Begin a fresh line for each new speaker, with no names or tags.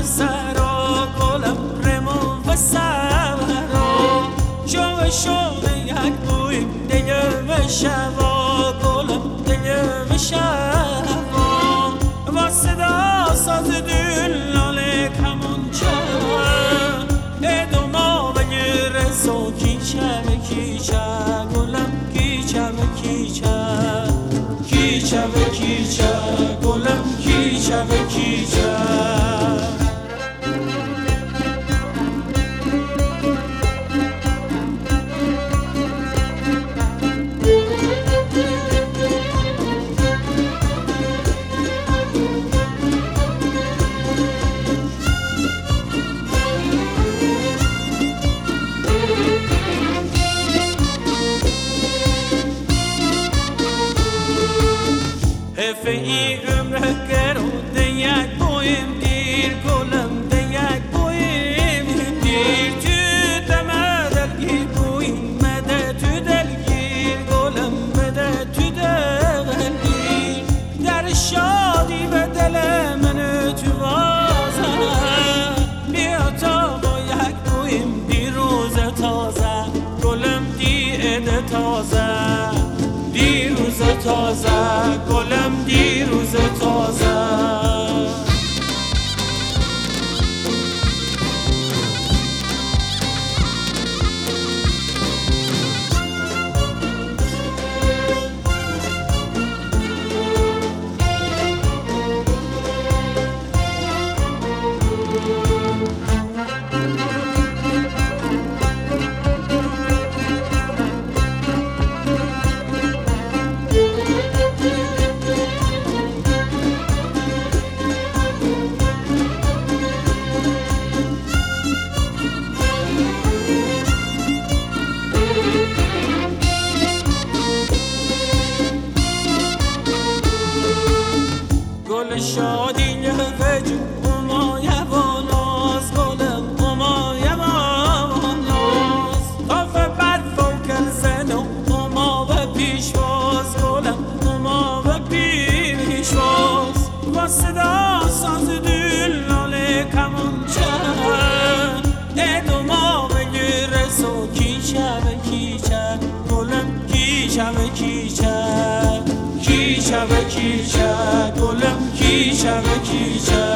سرا گلم رمو و سرا شو شو یک بوی دیگه و شوا گلم دیگه و شوا و صدا ساز دلاله کمونچه ادوما بگیره سو کیچه و کیچه گلم کیچه و کیچه کیچه و کیچه گلم کیچه و کیچه ای عمره گرو ده یک بویم دیر گلم ده یک بویم دیر تو دمه دلگیر بویم مده تو دلگیر گلم مده تو دلگیر در شادی به دل من تو وازه بیا تا با یک بویم دی روز تازه گلم دی عده تازه دی روز تازه گلم دی روز تازه گل شادی وجو امایه و ناز گلم امایه و ناز طاف بر فوق الزن و اما و پیشواز گلم اما و پیشواز و صدا ساز دلاله کمونچه ادوما بگیره سو کیچه و کیچه گلم کیچه و کیچه کیچه و کیچه گلم کیچه و کیچه